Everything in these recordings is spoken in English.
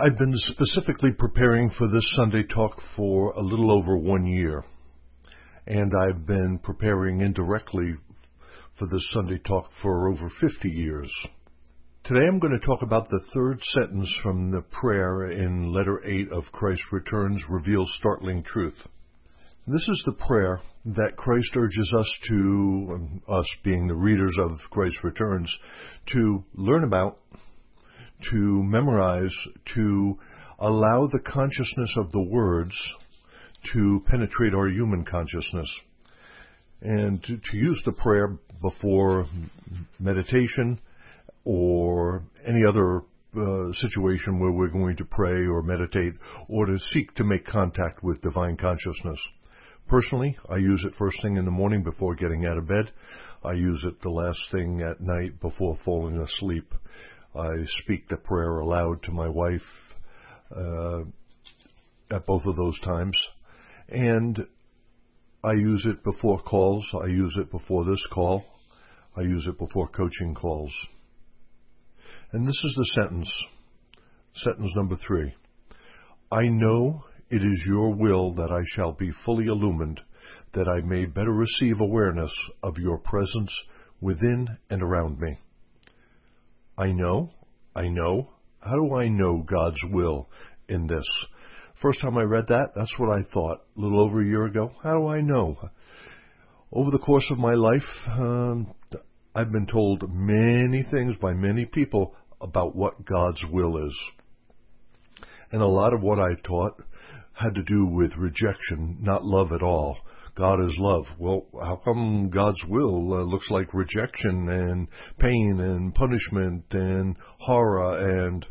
I've been specifically preparing for this Sunday talk for a little over 1 year, and I've been preparing indirectly for this Sunday talk for over 50 years. Today I'm going to talk about the third sentence from the prayer in letter 8 of Christ Returns reveals startling truth. This is the prayer that Christ urges us to, us being the readers of Christ Returns, to learn about, to memorize, to allow the consciousness of the words to penetrate our human consciousness, and to use the prayer before meditation or any other situation where we're going to pray or meditate or to seek to make contact with divine consciousness. Personally, I use it first thing in the morning before getting out of bed. I use it the last thing at night before falling asleep. I speak the prayer aloud to my wife at both of those times. And I use it before calls. I use it before this call. I use it before coaching calls. And this is the sentence number 3. I know it is your will that I shall be fully illumined, that I may better receive awareness of your presence within and around me. I know. How do I know God's will in this? First time I read that, that's what I thought a little over a year ago. How do I know? Over the course of my life, I've been told many things by many people about what God's will is. And a lot of what I taught had to do with rejection, not love at all. God is love. Well, how come God's will looks like rejection and pain and punishment and horror and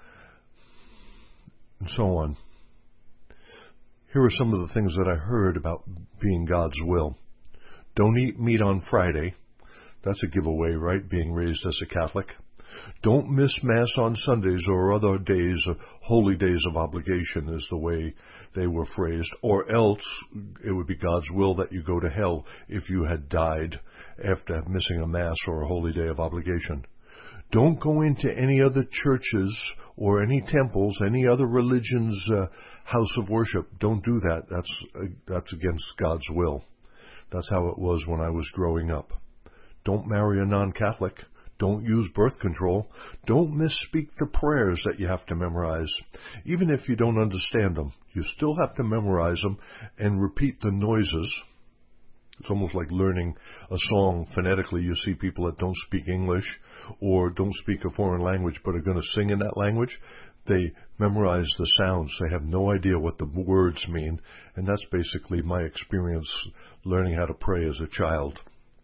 so on? Here are some of the things that I heard about being God's will. Don't eat meat on Friday. That's a giveaway, right? Being raised as a Catholic. Don't miss Mass on Sundays or other days, holy days of obligation is the way they were phrased. Or else it would be God's will that you go to hell if you had died after missing a Mass or a holy day of obligation. Don't go into any other churches or any temples, any other religion's house of worship. Don't do that. That's against God's will. That's how it was when I was growing up. Don't marry a non-Catholic. Don't use birth control. Don't misspeak the prayers that you have to memorize. Even if you don't understand them, you still have to memorize them and repeat the noises. It's almost like learning a song phonetically. You see people that don't speak English or don't speak a foreign language but are going to sing in that language. They memorize the sounds. They have no idea what the words mean. And that's basically my experience learning how to pray as a child.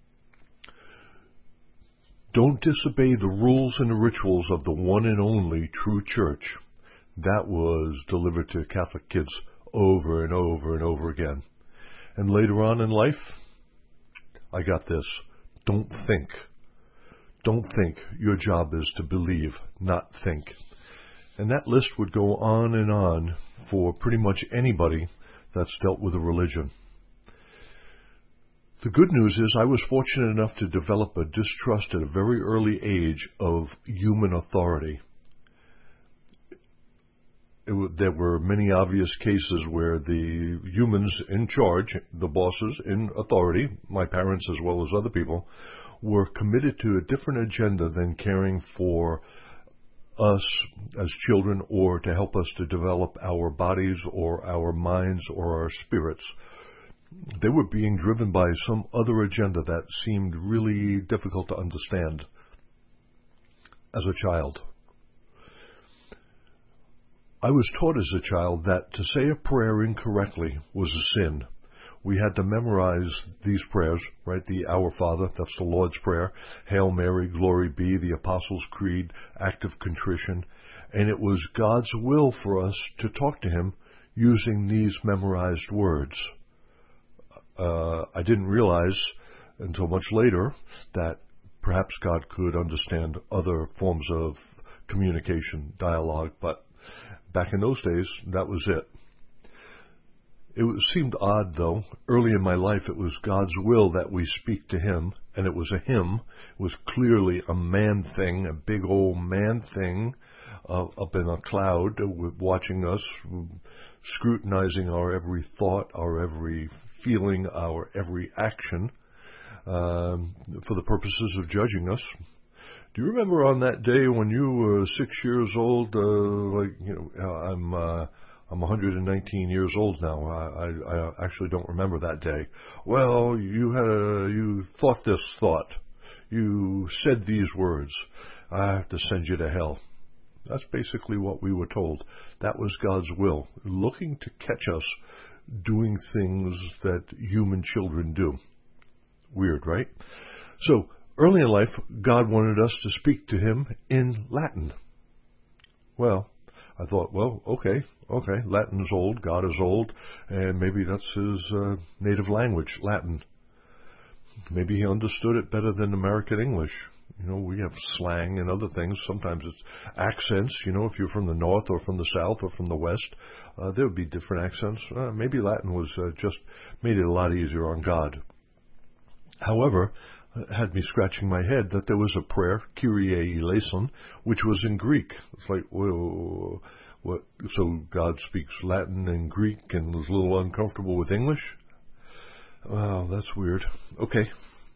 Don't disobey the rules and the rituals of the one and only true church. That was delivered to Catholic kids over and over and over again. And later on in life, I got this. Don't think. Don't think. Your job is to believe, not think. And that list would go on for pretty much anybody that's dealt with a religion. The good news is I was fortunate enough to develop a distrust at a very early age of human authority. There were many obvious cases where the humans in charge, the bosses in authority, my parents as well as other people, were committed to a different agenda than caring for us as children or to help us to develop our bodies or our minds or our spirits. They were being driven by some other agenda that seemed really difficult to understand as a child. I was taught as a child that to say a prayer incorrectly was a sin. We had to memorize these prayers, right? The Our Father, that's the Lord's Prayer, Hail Mary, Glory Be, the Apostles' Creed, Act of Contrition. And it was God's will for us to talk to Him using these memorized words. I didn't realize until much later that perhaps God could understand other forms of communication, dialogue, but back in those days, that was it. It seemed odd, though. Early in my life, it was God's will that we speak to Him, and it was a hymn. It was clearly a man thing, a big old man thing. up in a cloud watching us, scrutinizing our every thought, our every feeling, our every action, for the purposes of judging us. Do you remember on that day when you were 6 years old? I'm 119 years old now. I actually don't remember that day. Well, you thought this thought. You said these words. I have to send you to hell. That's basically what we were told. That was God's will, looking to catch us doing things that human children do. Weird, right? So, early in life, God wanted us to speak to Him in Latin. Well, I thought, okay, Latin's old, God is old, and maybe that's His native language, Latin. Maybe He understood it better than American English. We have slang and other things. Sometimes it's accents. If you're from the north or from the south or from the west, there would be different accents. Maybe Latin was just made it a lot easier on God. However, it had me scratching my head that there was a prayer, Kyrie eleison, which was in Greek. It's like, whoa, what? So God speaks Latin and Greek and was a little uncomfortable with English? Wow, that's weird. Okay.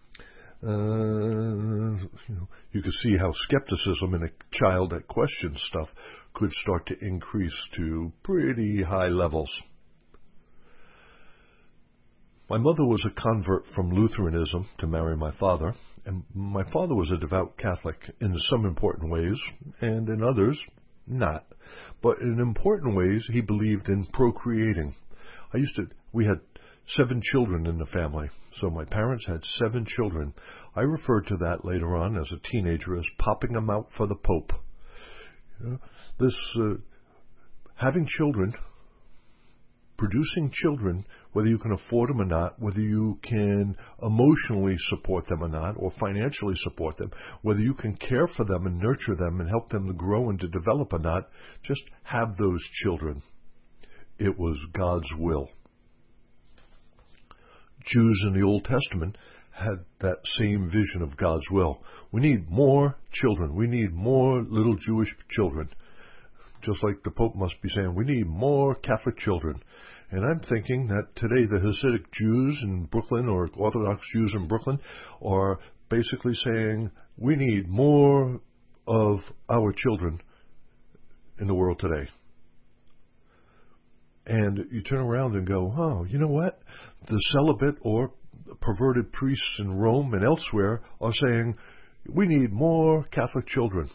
You could see how skepticism in a child that questions stuff could start to increase to pretty high levels. My mother was a convert from Lutheranism to marry my father, and my father was a devout Catholic in some important ways, and in others, not. But in important ways, he believed in procreating. We had 7 children in the family, so my parents had 7 children. I referred to that later on as a teenager as popping them out for the Pope. Having children, producing children, whether you can afford them or not, whether you can emotionally support them or not, or financially support them, whether you can care for them and nurture them and help them to grow and to develop or not, just have those children. It was God's will. Jews in the Old Testament had that same vision of God's will. We need more children. We need more little Jewish children. Just like the Pope must be saying, we need more Catholic children. And I'm thinking that today the Hasidic Jews in Brooklyn or Orthodox Jews in Brooklyn are basically saying, we need more of our children in the world today. And you turn around and go, oh, you know what? The celibate or perverted priests in Rome and elsewhere are saying, we need more Catholic children.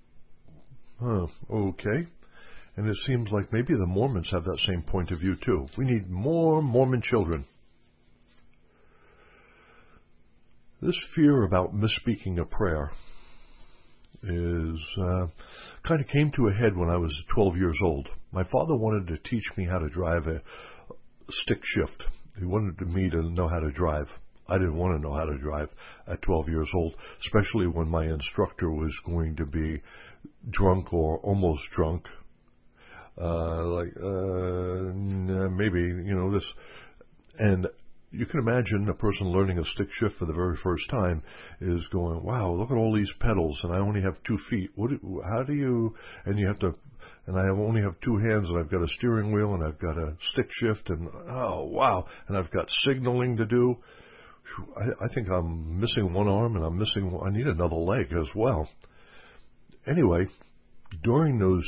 Okay. And it seems like maybe the Mormons have that same point of view too. We need more Mormon children. This fear about misspeaking a prayer is kind of came to a head when I was 12 years old. My father wanted to teach me how to drive a stick shift. He wanted me to know how to drive. I didn't want to know how to drive at 12 years old, especially when my instructor was going to be drunk or almost drunk. Maybe, this. And you can imagine a person learning a stick shift for the very first time is going, wow, look at all these pedals, and I only have 2 feet. And you have to, and I only have 2 hands, and I've got a steering wheel, and I've got a stick shift, and oh, wow, and I've got signaling to do. I think I'm missing one arm, and I need another leg as well. Anyway, during those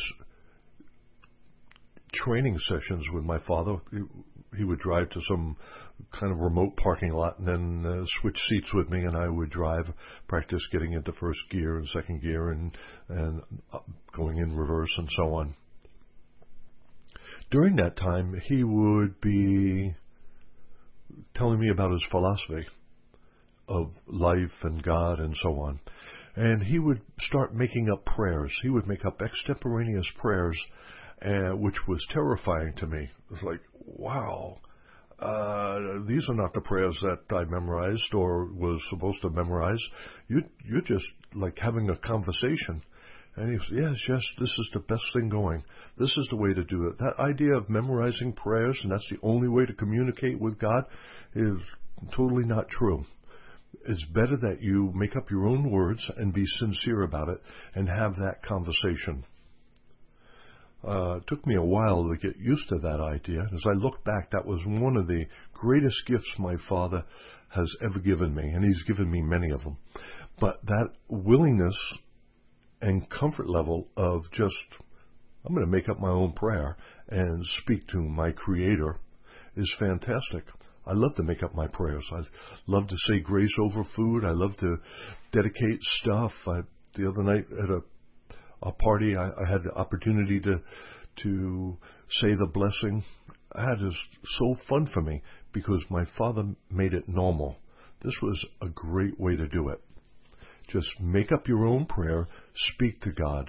training sessions with my father, he would drive to some kind of remote parking lot and then switch seats with me, and I would drive, practice getting into first gear and second gear and going in reverse and so on. During that time, he would be telling me about his philosophy of life and God and so on. And he would start making up prayers. He would make up extemporaneous prayers, which was terrifying to me. It was like, wow, these are not the prayers that I memorized or was supposed to memorize. You're just like having a conversation. And he said, yes, this is the best thing going. This is the way to do it. That idea of memorizing prayers and that's the only way to communicate with God is totally not true. It's better that you make up your own words and be sincere about it and have that conversation. It took me a while to get used to that idea. As I look back, that was one of the greatest gifts my father has ever given me, and he's given me many of them. But that willingness and comfort level of just, I'm going to make up my own prayer and speak to my Creator is fantastic. I love to make up my prayers. I love to say grace over food. I love to dedicate stuff. The other night at a party, I had the opportunity to say the blessing. That is so fun for me because my father made it normal. This was a great way to do it. Just make up your own prayer, speak to God.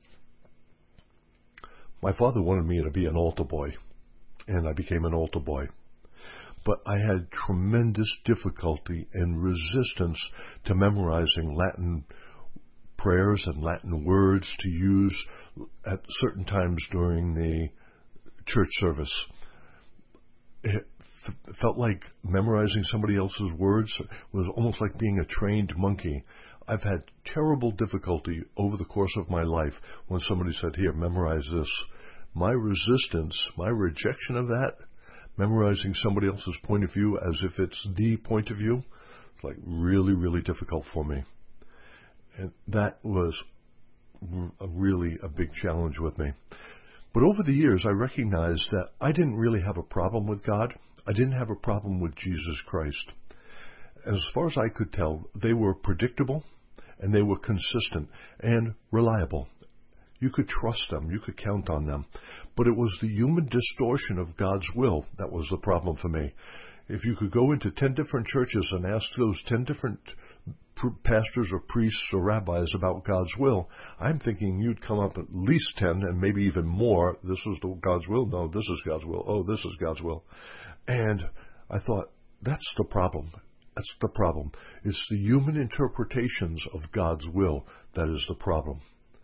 My father wanted me to be an altar boy, and I became an altar boy. But I had tremendous difficulty and resistance to memorizing Latin prayers and Latin words to use at certain times during the church service. It felt like memorizing somebody else's words was almost like being a trained monkey. I've had terrible difficulty over the course of my life when somebody said, here, memorize this. My resistance, my rejection of that, memorizing somebody else's point of view as if it's the point of view, it's like really, really difficult for me. And that was really a big challenge with me. But over the years, I recognized that I didn't really have a problem with God. I didn't have a problem with Jesus Christ. And as far as I could tell, they were predictable and they were consistent and reliable. You could trust them. You could count on them. But it was the human distortion of God's will that was the problem for me. If you could go into 10 different churches and ask those 10 different pastors or priests or rabbis about God's will, I'm thinking you'd come up at least 10 and maybe even more. This is God's will. No, this is God's will. Oh, this is God's will. And I thought, that's the problem. That's the problem. It's the human interpretations of God's will that is the problem.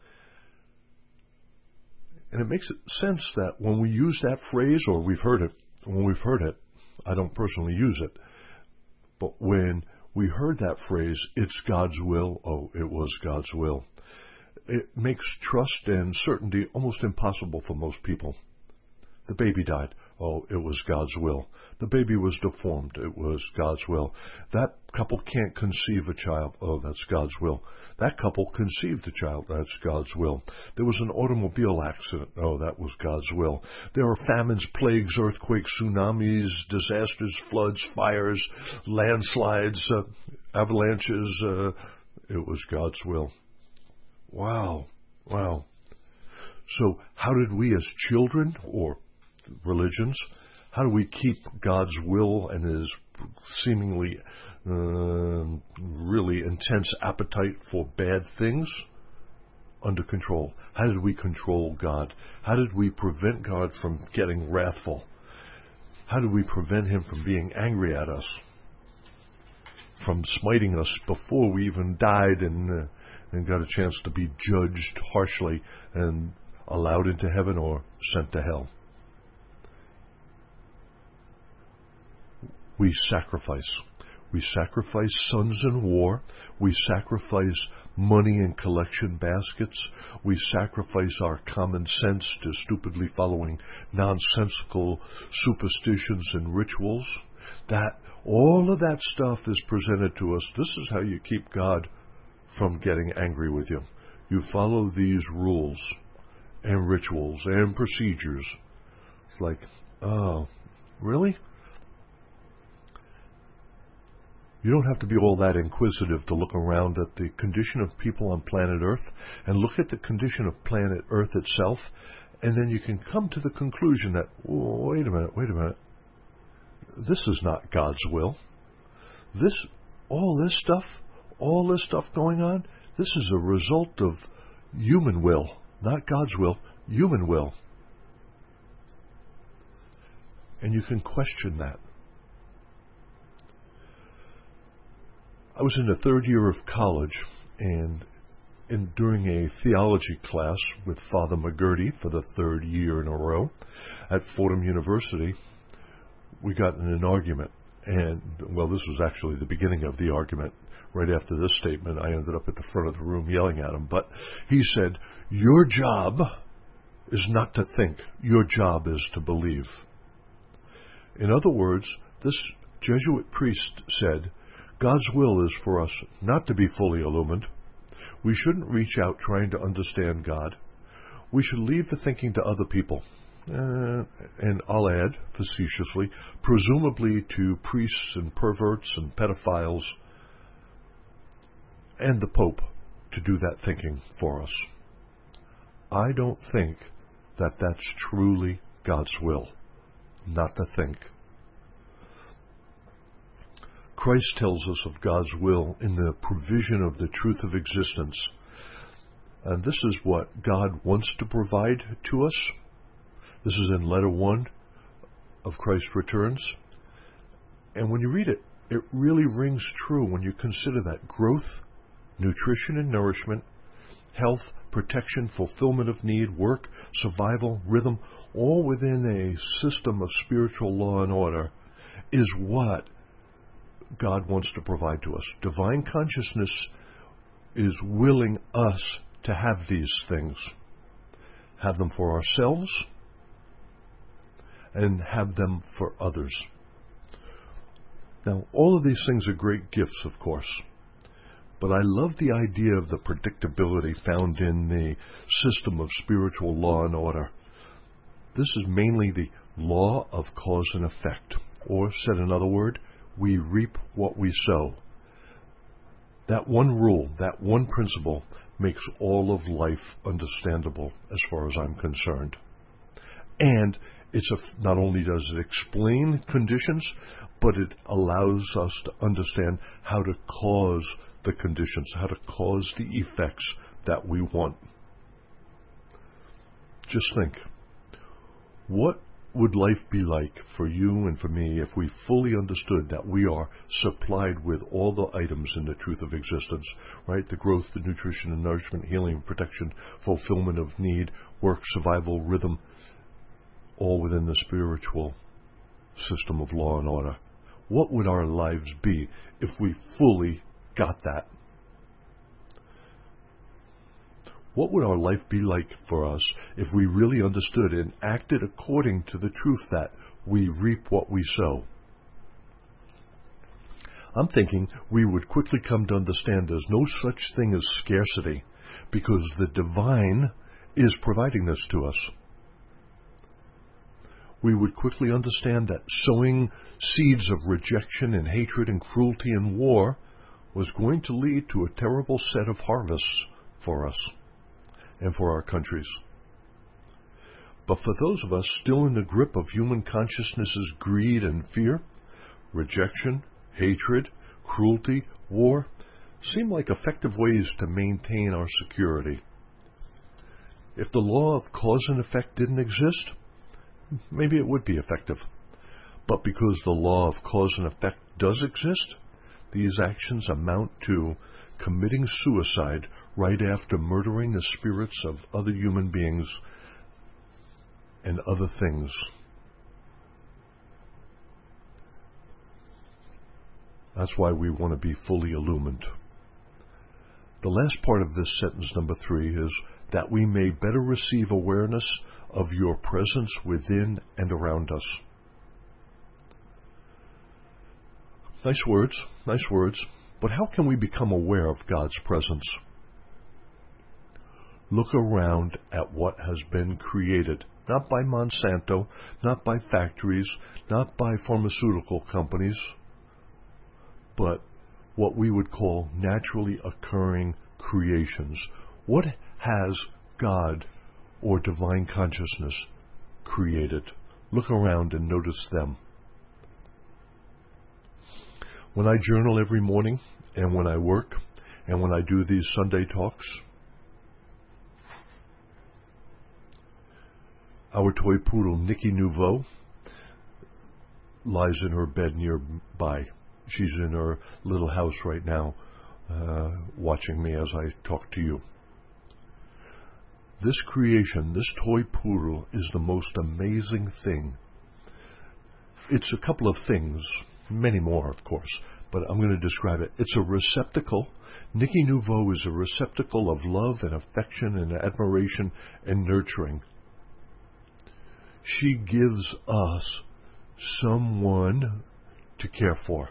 And it makes sense that when we use that phrase, or when we've heard it, I don't personally use it, but when we heard that phrase, it's God's will, oh, it was God's will, it makes trust and certainty almost impossible for most people. The baby died, oh, it was God's will. The baby was deformed, it was God's will. That couple can't conceive a child, oh, that's God's will. That couple conceived a child, that's God's will. There was an automobile accident, oh, that was God's will. There are famines, plagues, earthquakes, tsunamis, disasters, floods, fires, landslides, avalanches, it was God's will. Wow. So how did we as children, or religions, how do we keep God's will and His seemingly really intense appetite for bad things under control? How did we control God? How did we prevent God from getting wrathful? How did we prevent Him from being angry at us? From smiting us before we even died and got a chance to be judged harshly and allowed into heaven or sent to hell? We sacrifice. We sacrifice sons in war. We sacrifice money in collection baskets. We sacrifice our common sense to stupidly following nonsensical superstitions and rituals. All of that stuff is presented to us. This is how you keep God from getting angry with you. You follow these rules and rituals and procedures. It's like, oh, really? You don't have to be all that inquisitive to look around at the condition of people on planet Earth and look at the condition of planet Earth itself, and then you can come to the conclusion that, wait a minute. This is not God's will. All this stuff going on, this is a result of human will, not God's will, human will. And you can question that. I was in the third year of college, and during a theology class with Father McGurty for the third year in a row at Fordham University, we got in an argument. And, well, this was actually the beginning of the argument. Right after this statement, I ended up at the front of the room yelling at him. But he said, your job is not to think. Your job is to believe. In other words, this Jesuit priest said, God's will is for us not to be fully illumined. We shouldn't reach out trying to understand God. We should leave the thinking to other people. And I'll add, facetiously, presumably to priests and perverts and pedophiles and the Pope to do that thinking for us. I don't think that that's truly God's will, not to think. Christ tells us of God's will in the provision of the truth of existence. And this is what God wants to provide to us. This is in letter 1 of Christ's Returns. And when you read it, it really rings true when you consider that growth, nutrition and nourishment, health, protection, fulfillment of need, work, survival, rhythm, all within a system of spiritual law and order, is what God wants to provide to us. Divine consciousness is willing us to have these things. Have them for ourselves and have them for others. Now, all of these things are great gifts, of course. But I love the idea of the predictability found in the system of spiritual law and order. This is mainly the law of cause and effect. Or, said another word, we reap what we sow. That one rule, that one principle, makes all of life understandable as far as I'm concerned. And not only does it explain conditions, but it allows us to understand how to cause the conditions, how to cause the effects that we want. Just think, what would life be like for you and for me if we fully understood that we are supplied with all the items in the truth of existence, right? The growth, the nutrition and nourishment, healing, protection, fulfillment of need, work, survival, rhythm, all within the spiritual system of law and order. What would our lives be if we fully got that? What would our life be like for us if we really understood and acted according to the truth that we reap what we sow? I'm thinking we would quickly come to understand there's no such thing as scarcity because the divine is providing this to us. We would quickly understand that sowing seeds of rejection and hatred and cruelty and war was going to lead to a terrible set of harvests for us and for our countries. But for those of us still in the grip of human consciousness's greed and fear, rejection, hatred, cruelty, war seem like effective ways to maintain our security. If the law of cause and effect didn't exist, maybe it would be effective. But because the law of cause and effect does exist, these actions amount to committing suicide right after murdering the spirits of other human beings and other things. That's why we want to be fully illumined. The last part of this sentence, number 3, is that we may better receive awareness of your presence within and around us. Nice words, but how can we become aware of God's presence? Look around at what has been created, not by Monsanto, not by factories, not by pharmaceutical companies, but what we would call naturally occurring creations. What has God or divine consciousness created? Look around and notice them. When I journal every morning, and when I work, and when I do these Sunday talks, our toy poodle, Nikki Nouveau, lies in her bed nearby. She's in her little house right now, watching me as I talk to you. This creation, this toy poodle, is the most amazing thing. It's a couple of things, many more, of course, but I'm going to describe it. It's a receptacle. Nikki Nouveau is a receptacle of love and affection and admiration and nurturing. She gives us someone to care for.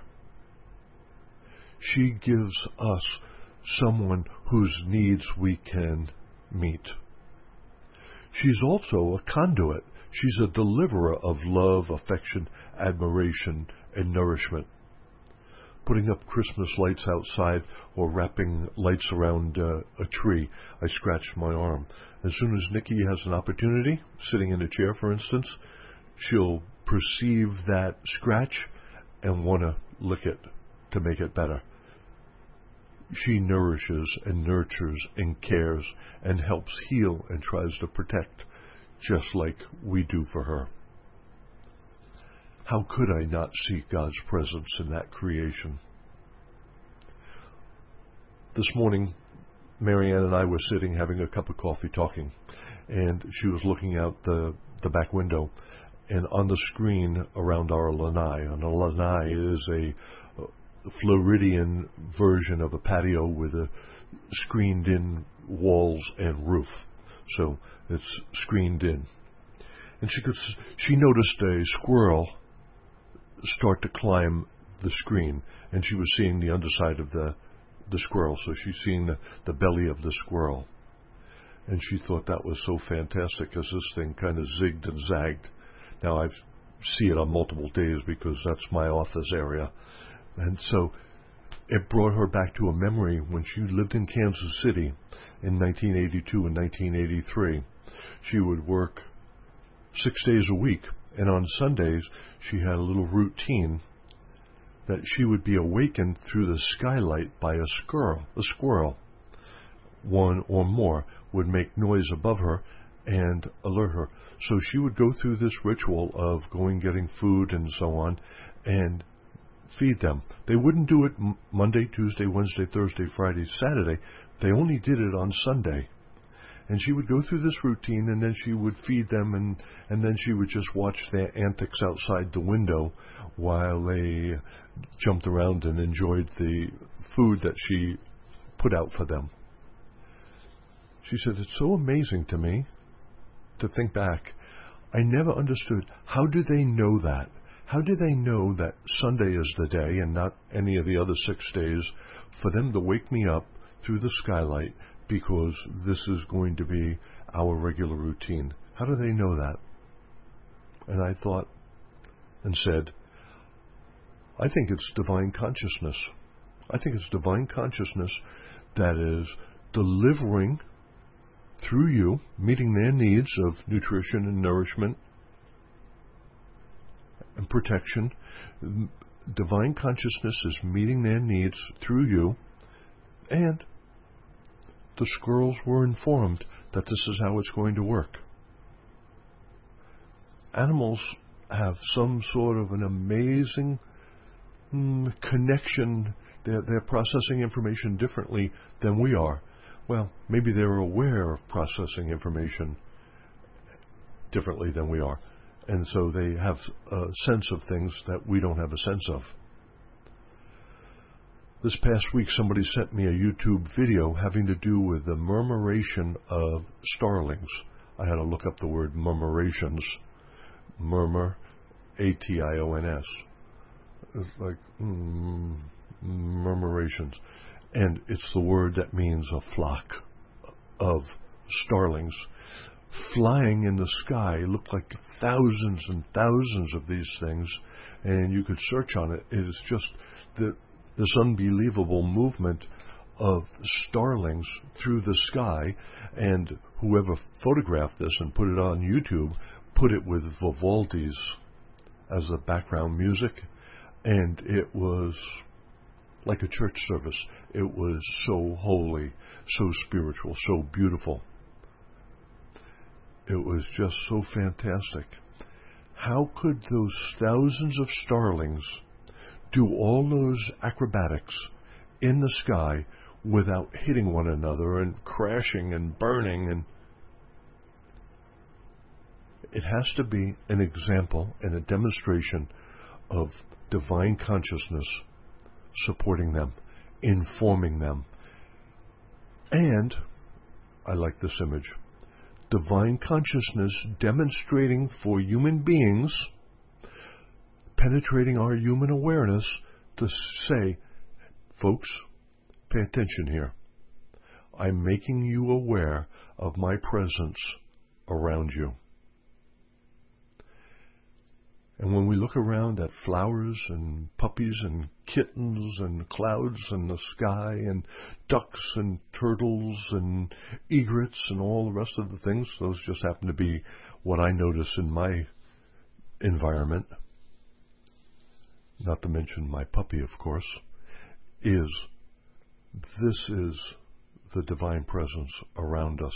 She gives us someone whose needs we can meet. She's also a conduit. She's a deliverer of love, affection, admiration, and nourishment. Putting up Christmas lights outside or wrapping lights around a tree, I scratched my arm. As soon as Nikki has an opportunity, sitting in a chair, for instance, she'll perceive that scratch and want to lick it to make it better. She nourishes and nurtures and cares and helps heal and tries to protect, just like we do for her. How could I not see God's presence in that creation? This morning, Marianne and I were sitting having a cup of coffee talking, and she was looking out the back window, and on the screen around our lanai, and a lanai is a Floridian version of a patio with a screened-in walls and roof. So it's screened in. And she noticed a squirrel start to climb the screen, and she was seeing the underside of the squirrel, so she's seeing the belly of the squirrel. And she thought that was so fantastic as this thing kind of zigged and zagged. Now I see it on multiple days because that's my office area. And so it brought her back to a memory when she lived in Kansas City in 1982 and 1983. She would work 6 days a week, and on Sundays she had a little routine that she would be awakened through the skylight by a squirrel. One or more would make noise above her and alert her. So she would go through this ritual of going, getting food and so on, and feed them. They wouldn't do it Monday, Tuesday, Wednesday, Thursday, Friday, Saturday. They only did it on Sunday. And she would go through this routine, and then she would feed them, and then she would just watch their antics outside the window while they jumped around and enjoyed the food that she put out for them. She said, it's so amazing to me to think back. I never understood, how do they know that? How do they know that Sunday is the day and not any of the other 6 days for them to wake me up through the skylight because this is going to be our regular routine? How do they know that? And I thought and said, I think it's divine consciousness. I think it's divine consciousness that is delivering through you, meeting their needs of nutrition and nourishment and protection. Divine consciousness is meeting their needs through you, and the squirrels were informed that this is how it's going to work. Animals have some sort of an amazing connection. They're processing information differently than we are. Well, maybe they're aware of processing information differently than we are. And so they have a sense of things that we don't have a sense of. This past week, somebody sent me a YouTube video having to do with the murmuration of starlings. I had to look up the word murmurations. Murmur, A-T-I-O-N-S. It's like murmurations. And it's the word that means a flock of starlings flying in the sky. It looked like thousands and thousands of these things, and you could search on it. It is just this unbelievable movement of starlings through the sky, and whoever photographed this and put it on YouTube put it with Vivaldi's as the background music, and it was like a church service. It was so holy, so spiritual, so beautiful. It was just so fantastic. How could those thousands of starlings do all those acrobatics in the sky without hitting one another and crashing and burning? And it has to be an example and a demonstration of divine consciousness supporting them, informing them. And, I like this image, divine consciousness demonstrating for human beings, penetrating our human awareness to say, folks, pay attention here. I'm making you aware of my presence around you. And when we look around at flowers and puppies and kittens and clouds and the sky and ducks and turtles and egrets and all the rest of the things, those just happen to be what I notice in my environment, not to mention my puppy, of course, is the divine presence around us.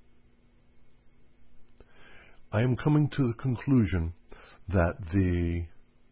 I am coming to the conclusion that the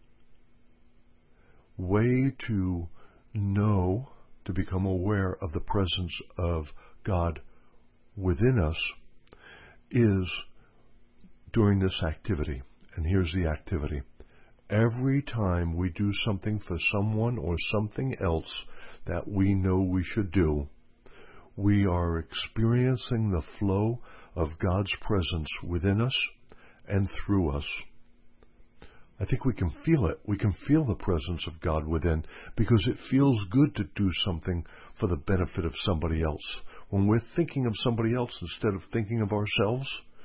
way to know, to become aware of the presence of God within us is during this activity. And here's the activity. Every time we do something for someone or something else that we know we should do, we are experiencing the flow of God's presence within us and through us. I think we can feel it. We can feel the presence of God within because it feels good to do something for the benefit of somebody else. When we're thinking of somebody else instead of thinking of ourselves,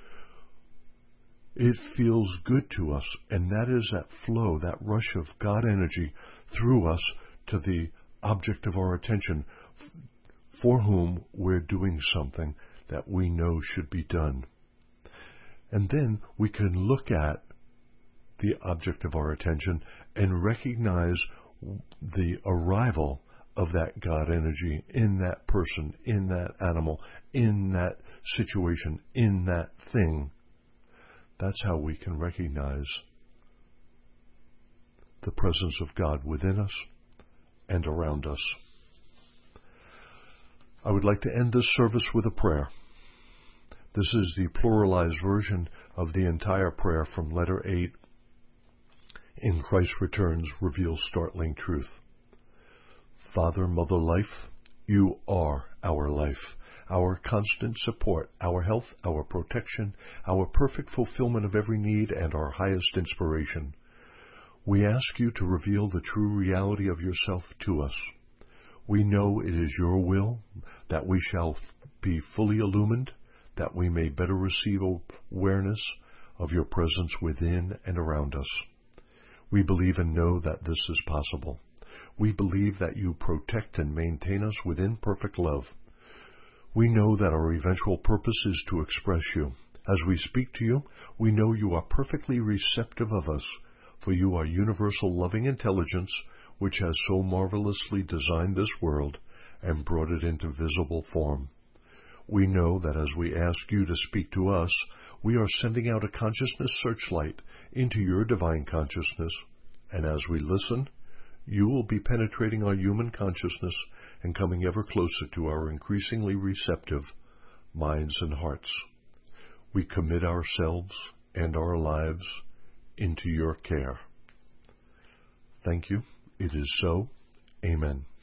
it feels good to us. And that is that flow, that rush of God energy through us to the object of our attention, for whom we're doing something that we know should be done. And then we can look at the object of our attention and recognize the arrival of that God energy in that person, in that animal, in that situation, in that thing. That's how we can recognize the presence of God within us and around us. I would like to end this service with a prayer. This is the pluralized version of the entire prayer from letter 8 in Christ Returns Reveals Startling Truth. Father, Mother Life, you are our life, our constant support, our health, our protection, our perfect fulfillment of every need, and our highest inspiration. We ask you to reveal the true reality of yourself to us. We know it is your will that we shall be fully illumined, that we may better receive awareness of your presence within and around us. We believe and know that this is possible. We believe that you protect and maintain us within perfect love. We know that our eventual purpose is to express you. As we speak to you, we know you are perfectly receptive of us, for you are universal loving intelligence, which has so marvelously designed this world and brought it into visible form. We know that as we ask you to speak to us, we are sending out a consciousness searchlight into your divine consciousness, and as we listen, you will be penetrating our human consciousness and coming ever closer to our increasingly receptive minds and hearts. We commit ourselves and our lives into your care. Thank you. It is so. Amen.